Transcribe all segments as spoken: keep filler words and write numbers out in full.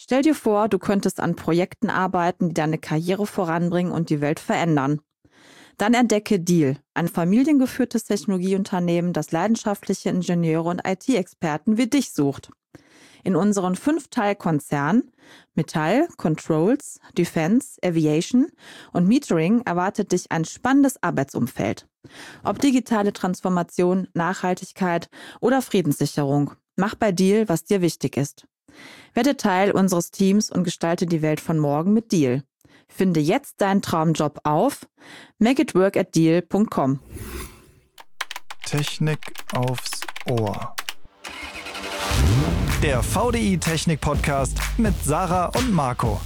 Stell dir vor, du könntest an Projekten arbeiten, die deine Karriere voranbringen und die Welt verändern. Dann entdecke Diehl, ein familiengeführtes Technologieunternehmen, das leidenschaftliche Ingenieure und I T-Experten wie dich sucht. In unseren fünf Teilkonzernen Metall, Controls, Defense, Aviation und Metering erwartet dich ein spannendes Arbeitsumfeld. Ob digitale Transformation, Nachhaltigkeit oder Friedenssicherung, mach bei Diehl, was dir wichtig ist. Werde Teil unseres Teams und gestalte die Welt von morgen mit Diehl. Finde jetzt deinen Traumjob auf make it work at diehl punkt com. Technik aufs Ohr. Der V D I Technik Podcast mit Sarah und Marco.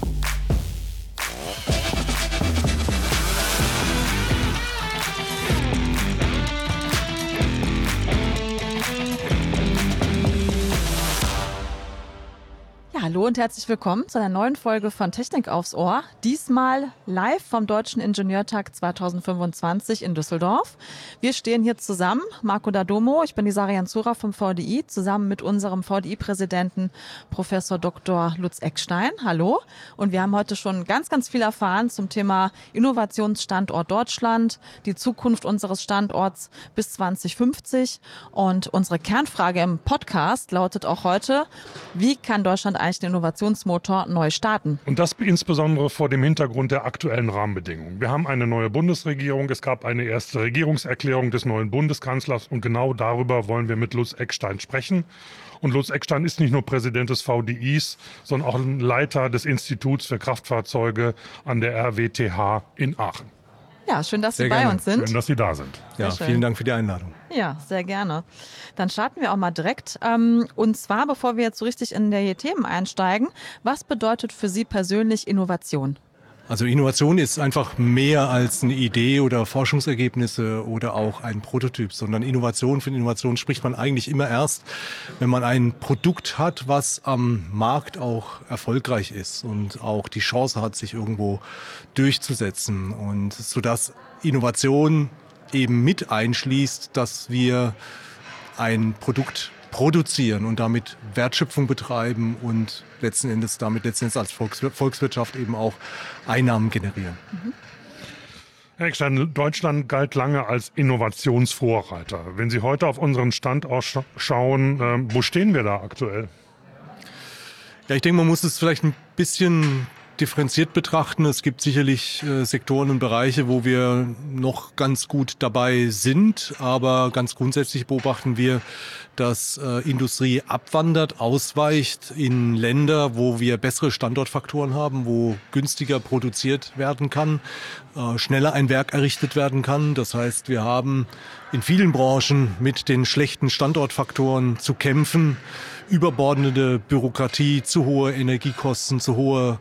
Ja, hallo und herzlich willkommen zu einer neuen Folge von Technik aufs Ohr. Diesmal live vom Deutschen Ingenieurtag zweitausendfünfundzwanzig in Düsseldorf. Wir stehen hier zusammen, Marco Dadomo, ich bin die Sarah Jansura vom V D I, zusammen mit unserem V D I-Präsidenten Professor Doktor Lutz Eckstein. Hallo. Und wir haben heute schon ganz, ganz viel erfahren zum Thema Innovationsstandort Deutschland, die Zukunft unseres Standorts bis zwanzig fünfzig. Und unsere Kernfrage im Podcast lautet auch heute, wie kann Deutschland eigentlich den Innovationsmotor neu starten? Und das insbesondere vor dem Hintergrund der aktuellen Rahmenbedingungen. Wir haben eine neue Bundesregierung, es gab eine erste Regierungserklärung des neuen Bundeskanzlers und genau darüber wollen wir mit Lutz Eckstein sprechen. Und Lutz Eckstein ist nicht nur Präsident des V D Is, sondern auch Leiter des Instituts für Kraftfahrzeuge an der R W T H in Aachen. Ja, schön, dass Sehr Sie bei gerne. uns sind. Schön, dass Sie da sind. Ja, vielen Dank für die Einladung. Ja, sehr gerne. Dann starten wir auch mal direkt. Und zwar, bevor wir jetzt so richtig in die Themen einsteigen, was bedeutet für Sie persönlich Innovation? Also Innovation ist einfach mehr als eine Idee oder Forschungsergebnisse oder auch ein Prototyp, sondern Innovation, für Innovation spricht man eigentlich immer erst, wenn man ein Produkt hat, was am Markt auch erfolgreich ist und auch die Chance hat, sich irgendwo durchzusetzen. Und sodass Innovation eben mit einschließt, dass wir ein Produkt produzieren und damit Wertschöpfung betreiben und letzten Endes damit letzten Endes als Volkswir- Volkswirtschaft eben auch Einnahmen generieren. Mhm. Herr Eckstein, Deutschland galt lange als Innovationsvorreiter. Wenn Sie heute auf unseren Standort sch- schauen, äh, wo stehen wir da aktuell? Ja, ich denke, man muss es vielleicht ein bisschen differenziert betrachten. Es gibt sicherlich äh, Sektoren und Bereiche, wo wir noch ganz gut dabei sind, aber ganz grundsätzlich beobachten wir, dass äh, Industrie abwandert, ausweicht in Länder, wo wir bessere Standortfaktoren haben, wo günstiger produziert werden kann, äh, schneller ein Werk errichtet werden kann. Das heißt, wir haben in vielen Branchen mit den schlechten Standortfaktoren zu kämpfen, überbordende Bürokratie, zu hohe Energiekosten, zu hohe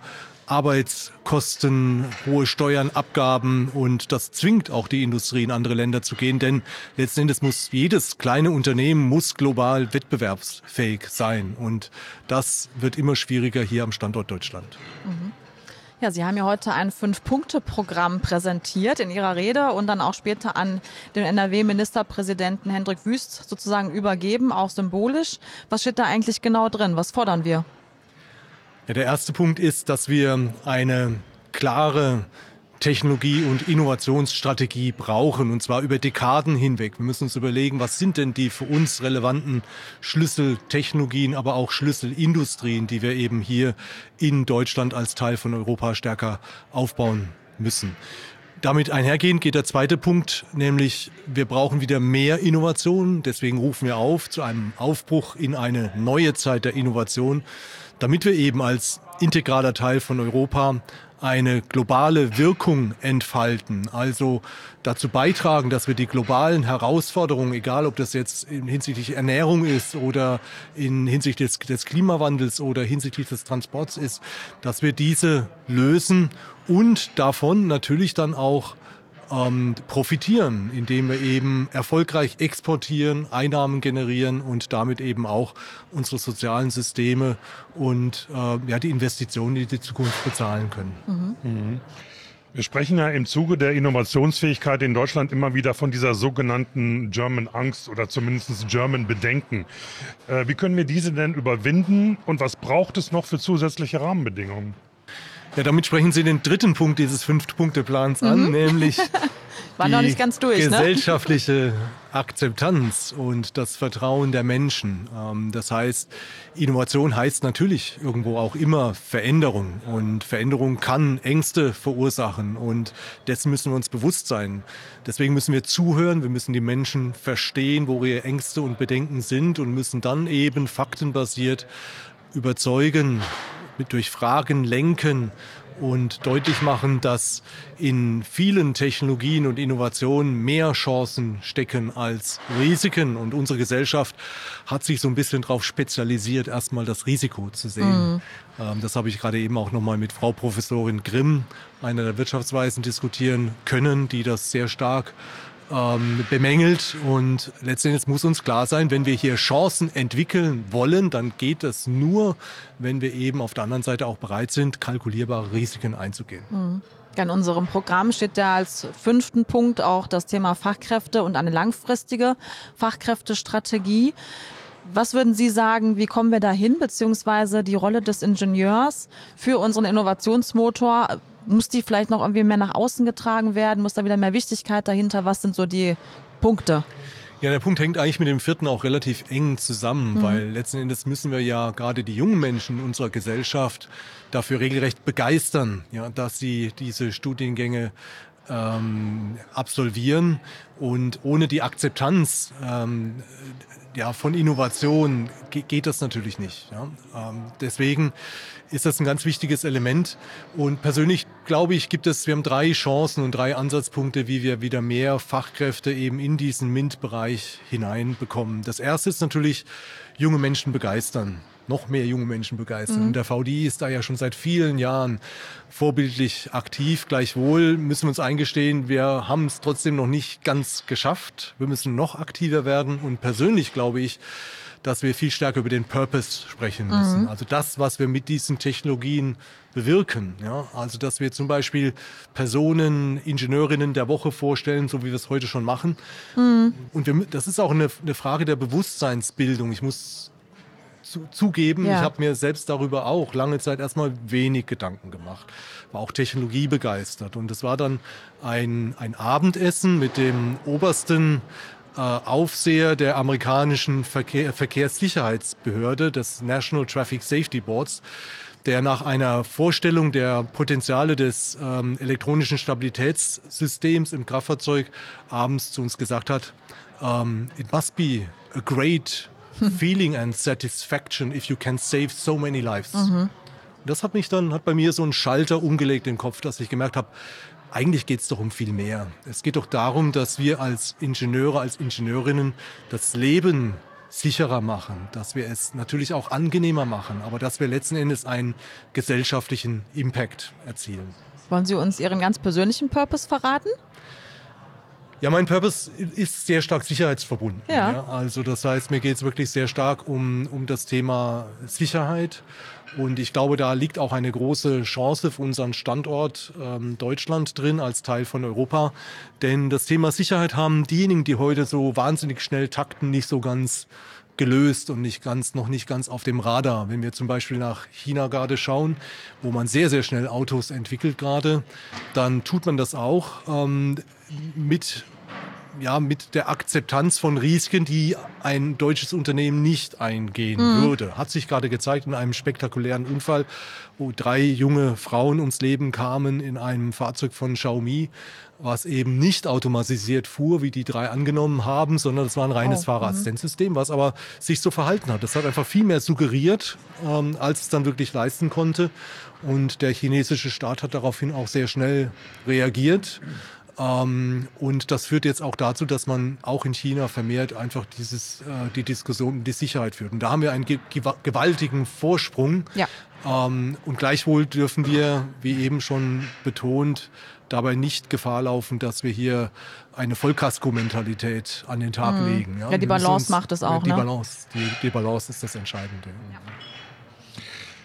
Arbeitskosten, hohe Steuern, Abgaben, und das zwingt auch die Industrie, in andere Länder zu gehen, denn letzten Endes muss jedes kleine Unternehmen muss global wettbewerbsfähig sein, und das wird immer schwieriger hier am Standort Deutschland. Mhm. Ja, Sie haben ja heute ein Fünf-Punkte-Programm präsentiert in Ihrer Rede und dann auch später an den N R W-Ministerpräsidenten Hendrik Wüst sozusagen übergeben, auch symbolisch. Was steht da eigentlich genau drin? Was fordern wir? Ja, der erste Punkt ist, dass wir eine klare Technologie- und Innovationsstrategie brauchen, und zwar über Dekaden hinweg. Wir müssen uns überlegen, was sind denn die für uns relevanten Schlüsseltechnologien, aber auch Schlüsselindustrien, die wir eben hier in Deutschland als Teil von Europa stärker aufbauen müssen. Damit einhergehend geht der zweite Punkt, nämlich wir brauchen wieder mehr Innovation. Deswegen rufen wir auf zu einem Aufbruch in eine neue Zeit der Innovation, damit wir eben als integraler Teil von Europa eine globale Wirkung entfalten, also dazu beitragen, dass wir die globalen Herausforderungen, egal ob das jetzt hinsichtlich Ernährung ist oder in hinsichtlich des, des Klimawandels oder hinsichtlich des Transports ist, dass wir diese lösen und davon natürlich dann auch ähm, profitieren, indem wir eben erfolgreich exportieren, Einnahmen generieren und damit eben auch unsere sozialen Systeme und äh, ja, die Investitionen in die Zukunft bezahlen können. Mhm. Wir sprechen ja im Zuge der Innovationsfähigkeit in Deutschland immer wieder von dieser sogenannten German Angst oder zumindest German Bedenken. Äh, wie können wir diese denn überwinden und was braucht es noch für zusätzliche Rahmenbedingungen? Ja, damit sprechen Sie den dritten Punkt dieses Fünf-Punkte-Plans an, Mhm. nämlich War die noch nicht ganz durch, ne? gesellschaftliche Akzeptanz und das Vertrauen der Menschen. Ähm, das heißt, Innovation heißt natürlich irgendwo auch immer Veränderung. Und Veränderung kann Ängste verursachen. Und dessen müssen wir uns bewusst sein. Deswegen müssen wir zuhören, wir müssen die Menschen verstehen, wo ihre Ängste und Bedenken sind und müssen dann eben faktenbasiert überzeugen, mit durch Fragen lenken und deutlich machen, dass in vielen Technologien und Innovationen mehr Chancen stecken als Risiken. Und unsere Gesellschaft hat sich so ein bisschen darauf spezialisiert, erstmal das Risiko zu sehen. Mhm. Ähm, das habe ich gerade eben auch nochmal mit Frau Professorin Grimm, einer der Wirtschaftsweisen, diskutieren können, die das sehr stark Ähm, bemängelt. Und letztendlich muss uns klar sein, wenn wir hier Chancen entwickeln wollen, dann geht das nur, wenn wir eben auf der anderen Seite auch bereit sind, kalkulierbare Risiken einzugehen. Mhm. In unserem Programm steht ja als fünften Punkt auch das Thema Fachkräfte und eine langfristige Fachkräftestrategie. Was würden Sie sagen, wie kommen wir dahin, beziehungsweise die Rolle des Ingenieurs für unseren Innovationsmotor? Muss die vielleicht noch irgendwie mehr nach außen getragen werden? Muss da wieder mehr Wichtigkeit dahinter? Was sind so die Punkte? Ja, der Punkt hängt eigentlich mit dem vierten auch relativ eng zusammen, mhm. weil letzten Endes müssen wir ja gerade die jungen Menschen unserer Gesellschaft dafür regelrecht begeistern, ja, dass sie diese Studiengänge ähm, absolvieren. Und ohne die Akzeptanz ähm, ja, von Innovation ge- geht das natürlich nicht. Ja. Ähm, deswegen ist das ein ganz wichtiges Element. Und persönlich glaube ich, gibt es, wir haben drei Chancen und drei Ansatzpunkte, wie wir wieder mehr Fachkräfte eben in diesen MINT-Bereich hineinbekommen. Das erste ist natürlich, junge Menschen begeistern. Noch mehr junge Menschen begeistern. Mhm. Und der V D I ist da ja schon seit vielen Jahren vorbildlich aktiv. Gleichwohl müssen wir uns eingestehen, wir haben es trotzdem noch nicht ganz geschafft. Wir müssen noch aktiver werden. Und persönlich glaube ich, dass wir viel stärker über den Purpose sprechen müssen. Mhm. Also das, was wir mit diesen Technologien bewirken. Ja? Also dass wir zum Beispiel Personen, Ingenieurinnen der Woche vorstellen, so wie wir es heute schon machen. Mhm. Und wir, das ist auch eine, eine Frage der Bewusstseinsbildung. Ich muss zu, zugeben, ja. ich habe mir selbst darüber auch lange Zeit erstmal wenig Gedanken gemacht. War auch technologiebegeistert. Und das war dann ein, ein Abendessen mit dem obersten Aufseher der amerikanischen Verkehr, Verkehrssicherheitsbehörde, des National Traffic Safety Boards, der nach einer Vorstellung der Potenziale des ähm, elektronischen Stabilitätssystems im Kraftfahrzeug abends zu uns gesagt hat, um, it must be a great feeling and satisfaction if you can save so many lives. Mhm. Das hat mich dann, hat bei mir so einen Schalter umgelegt im Kopf, dass ich gemerkt habe, eigentlich geht es doch um viel mehr. Es geht doch darum, dass wir als Ingenieure, als Ingenieurinnen das Leben sicherer machen, dass wir es natürlich auch angenehmer machen, aber dass wir letzten Endes einen gesellschaftlichen Impact erzielen. Wollen Sie uns Ihren ganz persönlichen Purpose verraten? Ja, mein Purpose ist sehr stark sicherheitsverbunden. Ja. Ja, also das heißt, mir geht es wirklich sehr stark um, um das Thema Sicherheit. Und ich glaube, da liegt auch eine große Chance für unseren Standort ähm, Deutschland drin als Teil von Europa. Denn das Thema Sicherheit haben diejenigen, die heute so wahnsinnig schnell takten, nicht so ganz gelöst und nicht ganz, noch nicht ganz auf dem Radar. Wenn wir zum Beispiel nach China gerade schauen, wo man sehr, sehr schnell Autos entwickelt gerade, dann tut man das auch ähm, mit ja, mit der Akzeptanz von Risiken, die ein deutsches Unternehmen nicht eingehen mhm. würde. Hat sich gerade gezeigt in einem spektakulären Unfall, wo drei junge Frauen ums Leben kamen in einem Fahrzeug von Xiaomi, was eben nicht automatisiert fuhr, wie die drei angenommen haben, sondern es war ein reines oh, Fahrerassistenzsystem, was aber sich so verhalten hat. Das hat einfach viel mehr suggeriert, ähm, als es dann wirklich leisten konnte. Und der chinesische Staat hat daraufhin auch sehr schnell reagiert. Ähm, und das führt jetzt auch dazu, dass man auch in China vermehrt einfach dieses, äh, die Diskussion um die Sicherheit führt. Und da haben wir einen ge- gewaltigen Vorsprung. Ja. Ähm, und gleichwohl dürfen wir, wie eben schon betont, dabei nicht Gefahr laufen, dass wir hier eine Vollkasko-Mentalität an den Tag mhm. legen. Ja, ja die Balance uns, macht es auch. Die, ne? Balance, die, die Balance ist das Entscheidende. Ja.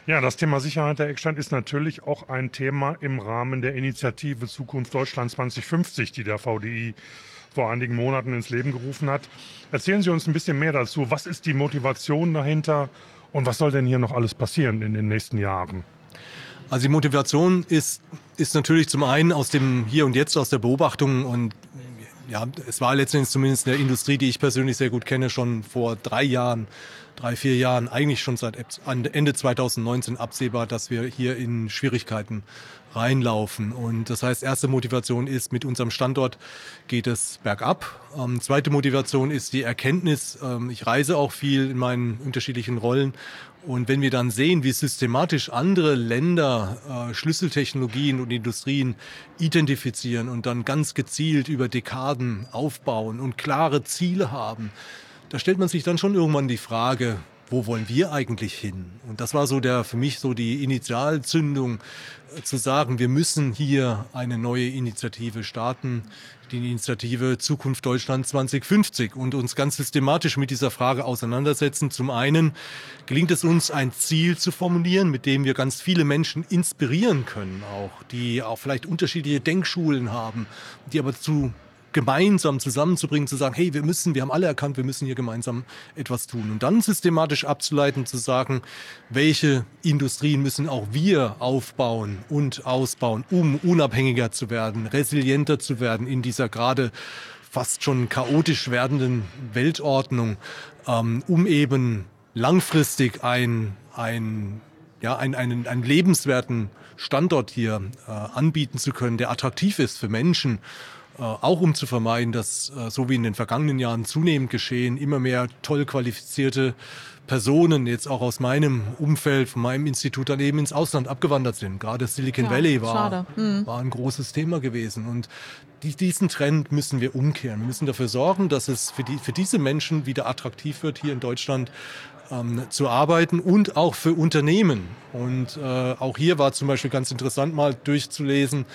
Ja, das Thema Sicherheit der Eckstein ist natürlich auch ein Thema im Rahmen der Initiative Zukunft Deutschland zwanzig fünfzig, die der V D I vor einigen Monaten ins Leben gerufen hat. Erzählen Sie uns ein bisschen mehr dazu. Was ist die Motivation dahinter und was soll denn hier noch alles passieren in den nächsten Jahren? Also die Motivation ist, ist natürlich zum einen aus dem Hier und Jetzt, aus der Beobachtung und ja, es war letztendlich zumindest in der Industrie, die ich persönlich sehr gut kenne, schon vor drei Jahren, drei, vier Jahren, eigentlich schon seit Ende zweitausendneunzehn absehbar, dass wir hier in Schwierigkeiten reinlaufen. Und das heißt, erste Motivation ist, mit unserem Standort geht es bergab. Ähm, zweite Motivation ist die Erkenntnis, ähm, ich reise auch viel in meinen unterschiedlichen Rollen. Und wenn wir dann sehen, wie systematisch andere Länder äh, Schlüsseltechnologien und Industrien identifizieren und dann ganz gezielt über Dekaden aufbauen und klare Ziele haben, da stellt man sich dann schon irgendwann die Frage, wo wollen wir eigentlich hin? Und das war so der für mich so die Initialzündung, äh, zu sagen, wir müssen hier eine neue Initiative starten, die Initiative Zukunft Deutschland zwanzig fünfzig und uns ganz systematisch mit dieser Frage auseinandersetzen. Zum einen gelingt es uns, ein Ziel zu formulieren, mit dem wir ganz viele Menschen inspirieren können, auch die auch vielleicht unterschiedliche Denkschulen haben, die aber zu gemeinsam zusammenzubringen, zu sagen, hey, wir müssen, wir haben alle erkannt, wir müssen hier gemeinsam etwas tun. Und dann systematisch abzuleiten, zu sagen, welche Industrien müssen auch wir aufbauen und ausbauen, um unabhängiger zu werden, resilienter zu werden in dieser gerade fast schon chaotisch werdenden Weltordnung, ähm, um eben langfristig ein, ein, ja, ein, einen, einen lebenswerten Standort hier äh, anbieten zu können, der attraktiv ist für Menschen. Auch um zu vermeiden, dass, so wie in den vergangenen Jahren zunehmend geschehen, immer mehr toll qualifizierte Personen jetzt auch aus meinem Umfeld, von meinem Institut dann eben ins Ausland abgewandert sind. Gerade Silicon ja, Valley war, hm. war ein großes Thema gewesen. Und die, diesen Trend müssen wir umkehren. Wir müssen dafür sorgen, dass es für, die, für diese Menschen wieder attraktiv wird, hier in Deutschland ähm, zu arbeiten und auch für Unternehmen. Und äh, auch hier war zum Beispiel ganz interessant mal durchzulesen,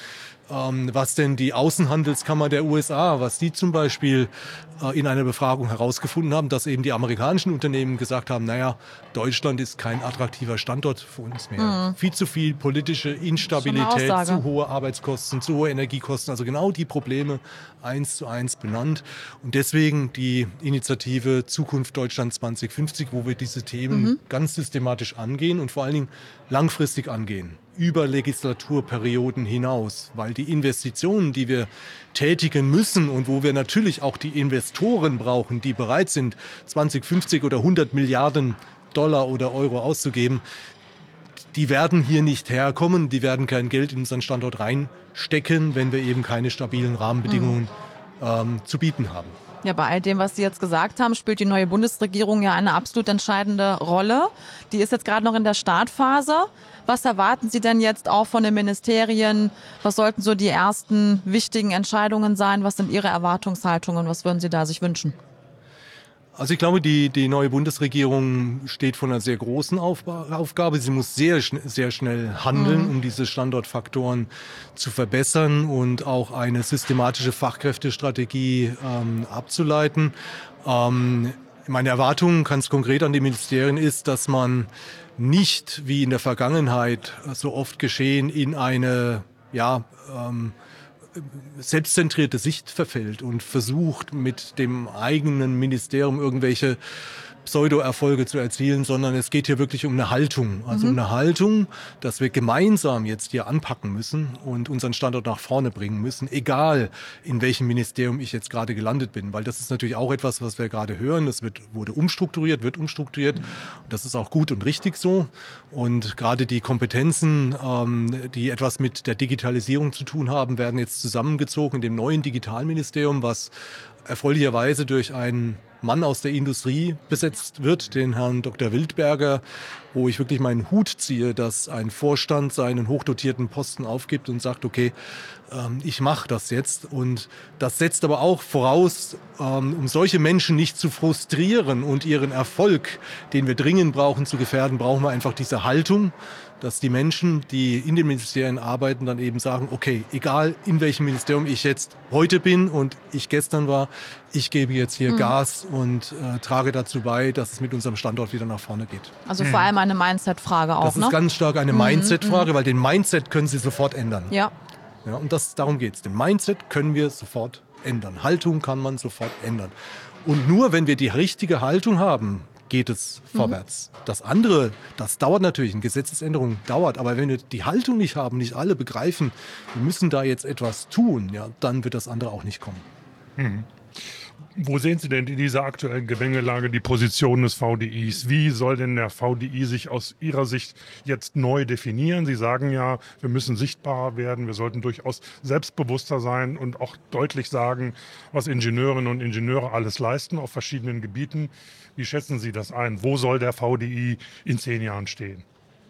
was denn die Außenhandelskammer der U S A, was die zum Beispiel äh, in einer Befragung herausgefunden haben, dass eben die amerikanischen Unternehmen gesagt haben, naja, Deutschland ist kein attraktiver Standort für uns mehr. Mhm. Viel zu viel politische Instabilität, zu hohe Arbeitskosten, zu hohe Energiekosten, also genau die Probleme eins zu eins benannt. Und deswegen die Initiative Zukunft Deutschland zwanzig fünfzig, wo wir diese Themen mhm. ganz systematisch angehen und vor allen Dingen langfristig angehen, über Legislaturperioden hinaus, weil die Investitionen, die wir tätigen müssen und wo wir natürlich auch die Investoren brauchen, die bereit sind, zwanzig, fünfzig oder hundert Milliarden Dollar oder Euro auszugeben, die werden hier nicht herkommen, die werden kein Geld in unseren Standort reinstecken, wenn wir eben keine stabilen Rahmenbedingungen mhm. ähm, zu bieten haben. Ja, bei all dem, was Sie jetzt gesagt haben, spielt die neue Bundesregierung ja eine absolut entscheidende Rolle. Die ist jetzt gerade noch in der Startphase. Was erwarten Sie denn jetzt auch von den Ministerien? Was sollten so die ersten wichtigen Entscheidungen sein? Was sind Ihre Erwartungshaltungen? Was würden Sie da sich wünschen? Also ich glaube, die, die neue Bundesregierung steht vor einer sehr großen Aufgabe. Sie muss sehr, sehr schnell handeln, mhm. um diese Standortfaktoren zu verbessern und auch eine systematische Fachkräftestrategie ähm, abzuleiten. Ähm, meine Erwartung, ganz konkret an die Ministerien, ist, dass man nicht, wie in der Vergangenheit so oft geschehen, in eine, ja, ähm, selbstzentrierte Sicht verfällt und versucht, mit dem eigenen Ministerium irgendwelche Pseudo-Erfolge zu erzielen, sondern es geht hier wirklich um eine Haltung. Also mhm. um eine Haltung, dass wir gemeinsam jetzt hier anpacken müssen und unseren Standort nach vorne bringen müssen, egal in welchem Ministerium ich jetzt gerade gelandet bin. Weil das ist natürlich auch etwas, was wir gerade hören. Es wird, wurde umstrukturiert, wird umstrukturiert. Mhm. Das ist auch gut und richtig so. Und gerade die Kompetenzen, ähm, die etwas mit der Digitalisierung zu tun haben, werden jetzt zusammengezogen in dem neuen Digitalministerium, was erfreulicherweise durch einen Mann aus der Industrie besetzt wird, den Herrn Doktor Wildberger, wo ich wirklich meinen Hut ziehe, dass ein Vorstand seinen hochdotierten Posten aufgibt und sagt, okay, ähm, ich mache das jetzt. Und das setzt aber auch voraus, ähm, um solche Menschen nicht zu frustrieren und ihren Erfolg, den wir dringend brauchen, zu gefährden, brauchen wir einfach diese Haltung, dass die Menschen, die in den Ministerien arbeiten, dann eben sagen, okay, egal in welchem Ministerium ich jetzt heute bin und ich gestern war, ich gebe jetzt hier mhm. Gas und äh, trage dazu bei, dass es mit unserem Standort wieder nach vorne geht. Also mhm. vor allem allem eine Mindset-Frage auch, Das ist ne? ganz stark eine Mhm, Mindset-Frage, weil den Mindset können Sie sofort ändern. Ja. Ja, und das, darum geht es. Den Mindset können wir sofort ändern. Haltung kann man sofort ändern. Und nur wenn wir die richtige Haltung haben, geht es Mhm. vorwärts. Das andere, das dauert natürlich, eine Gesetzesänderung dauert, aber wenn wir die Haltung nicht haben, nicht alle begreifen, wir müssen da jetzt etwas tun, ja, dann wird das andere auch nicht kommen. Mhm. Wo sehen Sie denn in dieser aktuellen Gemengelage die Position des V D Is? Wie soll denn der V D I sich aus Ihrer Sicht jetzt neu definieren? Sie sagen ja, wir müssen sichtbarer werden, wir sollten durchaus selbstbewusster sein und auch deutlich sagen, was Ingenieurinnen und Ingenieure alles leisten auf verschiedenen Gebieten. Wie schätzen Sie das ein? Wo soll der V D I in zehn Jahren stehen?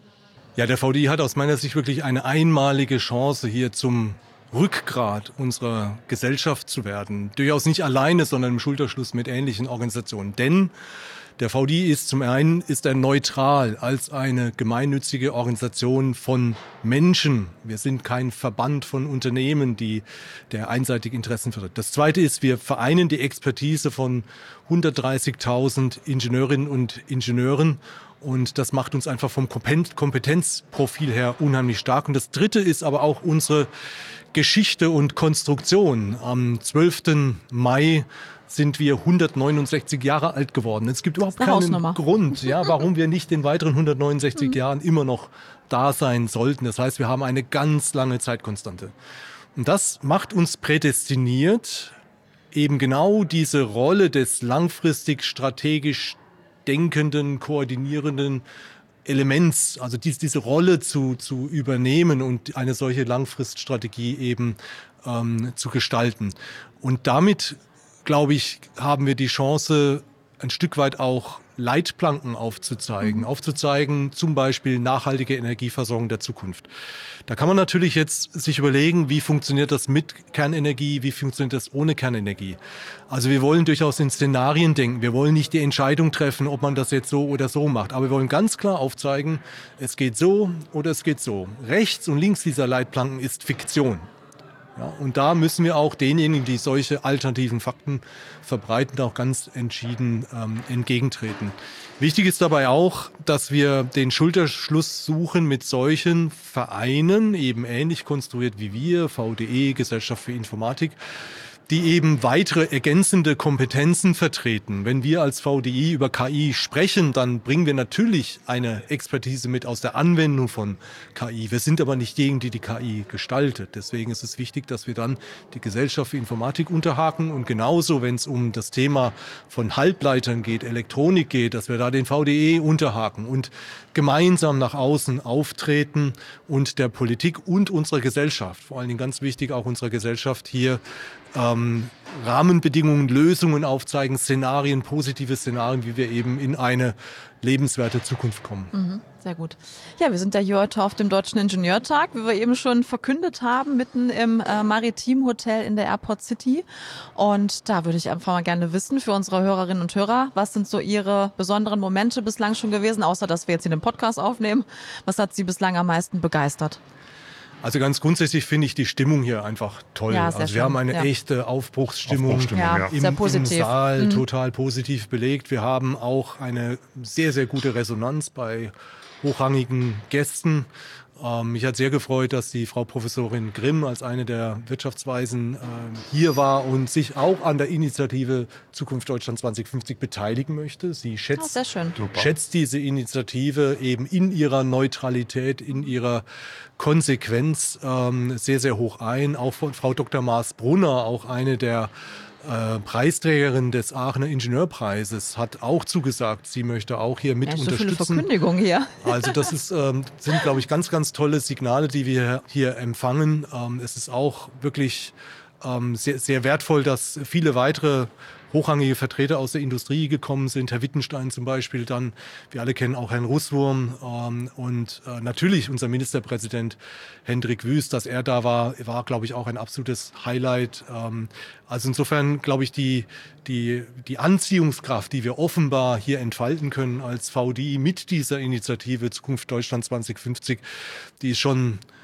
Ja, der V D I hat aus meiner Sicht wirklich eine einmalige Chance, hier zum Rückgrat unserer Gesellschaft zu werden. Durchaus nicht alleine, sondern im Schulterschluss mit ähnlichen Organisationen. Denn der V D I ist zum einen ist er neutral als eine gemeinnützige Organisation von Menschen. Wir sind kein Verband von Unternehmen, die der einseitig Interessen vertritt. Das Zweite ist, wir vereinen die Expertise von hundertdreißigtausend Ingenieurinnen und Ingenieuren. Und das macht uns einfach vom Kompetenzprofil her unheimlich stark. Und das Dritte ist aber auch unsere Geschichte und Konstruktion. Am zwölften Mai sind wir hundertneunundsechzig Jahre alt geworden. Es gibt überhaupt keinen Hausnummer. Grund, ja, warum wir nicht in weiteren hundertneunundsechzig Jahren immer noch da sein sollten. Das heißt, wir haben eine ganz lange Zeitkonstante. Und das macht uns prädestiniert, eben genau diese Rolle des langfristig strategisch denkenden, koordinierenden Elements, also dies, diese Rolle zu, zu übernehmen und eine solche Langfriststrategie eben ähm, zu gestalten. Und damit, glaube ich, haben wir die Chance, ein Stück weit auch Leitplanken aufzuzeigen, mhm. aufzuzeigen, zum Beispiel nachhaltige Energieversorgung der Zukunft. Da kann man natürlich jetzt sich überlegen, wie funktioniert das mit Kernenergie, wie funktioniert das ohne Kernenergie. Also wir wollen durchaus in Szenarien denken. Wir wollen nicht die Entscheidung treffen, ob man das jetzt so oder so macht. Aber wir wollen ganz klar aufzeigen, es geht so oder es geht so. Rechts und links dieser Leitplanken ist Fiktion. Ja, und da müssen wir auch denjenigen, die solche alternativen Fakten verbreiten, auch ganz entschieden ähm, entgegentreten. Wichtig ist dabei auch, dass wir den Schulterschluss suchen mit solchen Vereinen, eben ähnlich konstruiert wie wir, V D E, Gesellschaft für Informatik, die eben weitere ergänzende Kompetenzen vertreten. Wenn wir als V D I über K I sprechen, dann bringen wir natürlich eine Expertise mit aus der Anwendung von K I. Wir sind aber nicht diejenigen, die die K I gestaltet. Deswegen ist es wichtig, dass wir dann die Gesellschaft für Informatik unterhaken und genauso, wenn es um das Thema von Halbleitern geht, Elektronik geht, dass wir da den V D E unterhaken und gemeinsam nach außen auftreten und der Politik und unserer Gesellschaft, vor allen Dingen ganz wichtig auch unserer Gesellschaft hier ähm, Rahmenbedingungen, Lösungen aufzeigen, Szenarien, positive Szenarien, wie wir eben in eine lebenswerte Zukunft kommen. Mhm, sehr gut. Ja, wir sind ja hier heute auf dem Deutschen Ingenieurtag, wie wir eben schon verkündet haben, mitten im äh, Maritim Hotel in der Airport City. Und da würde ich einfach mal gerne wissen für unsere Hörerinnen und Hörer, was sind so Ihre besonderen Momente bislang schon gewesen, außer dass wir jetzt hier den Podcast aufnehmen? Was hat Sie bislang am meisten begeistert? Also ganz grundsätzlich finde ich die Stimmung hier einfach toll. Ja, sehr also wir schön. haben eine Ja. echte Aufbruchsstimmung, Aufbruchsstimmung, Ja, ja. im, sehr im positiv. Saal, Mhm. total positiv belegt. Wir haben auch eine sehr, sehr gute Resonanz bei hochrangigen Gästen. Ähm, mich hat sehr gefreut, dass die Frau Professorin Grimm als eine der Wirtschaftsweisen äh, hier war und sich auch an der Initiative Zukunft Deutschland zwanzig fünfzig beteiligen möchte. Sie Oh, schätzt sehr schön. schätzt diese Initiative eben in ihrer Neutralität, in ihrer Konsequenz ähm, sehr, sehr hoch ein. Auch von Frau Doktor Maas-Brunner, auch eine der äh, Preisträgerinnen des Aachener Ingenieurpreises, hat auch zugesagt, sie möchte auch hier mit Ja, so viele unterstützen. Verkündigungen hier. Also das ist, ähm, sind, glaube ich, ganz, ganz tolle Signale, die wir hier empfangen. Ähm, es ist auch wirklich ähm, sehr, sehr wertvoll, dass viele weitere hochrangige Vertreter aus der Industrie gekommen sind. Herr Wittenstein zum Beispiel, dann, wir alle kennen auch Herrn Russwurm ähm, und äh, natürlich unser Ministerpräsident Hendrik Wüst, dass er da war, war, glaube ich, auch ein absolutes Highlight. Ähm, also insofern, glaube ich, die, die, die Anziehungskraft, die wir offenbar hier entfalten können als V D I mit dieser Initiative Zukunft Deutschland zwanzig fünfzig, die ist schon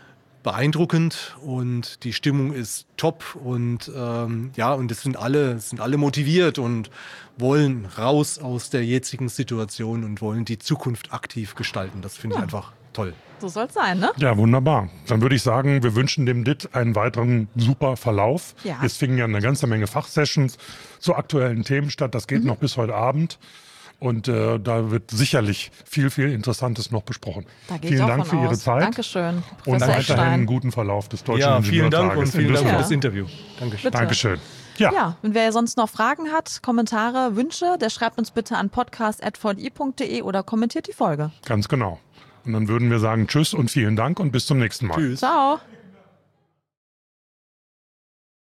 beeindruckend und die Stimmung ist top und ähm, ja, und es sind alle, es sind alle motiviert und wollen raus aus der jetzigen Situation und wollen die Zukunft aktiv gestalten. Das finde ich Ja. einfach toll. So soll es sein, ne? Ja, wunderbar. Dann würde ich sagen, wir wünschen dem D I T einen weiteren super Verlauf. Ja. Es fingen ja eine ganze Menge Fachsessions zu aktuellen Themen statt. Das geht Mhm. noch bis heute Abend. Und äh, da wird sicherlich viel, viel Interessantes noch besprochen. Da gehe ich Vielen auch Dank von für Ihre aus. Zeit. Dankeschön, Und Professor weiterhin Eckstein. einen guten Verlauf des Deutschen Ja, vielen Dank und Ingenieurtages in vielen Dank für Düsseldorf. das Interview. Dankeschön. Bitte. Dankeschön. Ja. Ja, und wer sonst noch Fragen hat, Kommentare, Wünsche, der schreibt uns bitte an podcast at v d i punkt d e oder kommentiert die Folge. Ganz genau. Und dann würden wir sagen Tschüss und vielen Dank und bis zum nächsten Mal. Tschüss. Ciao.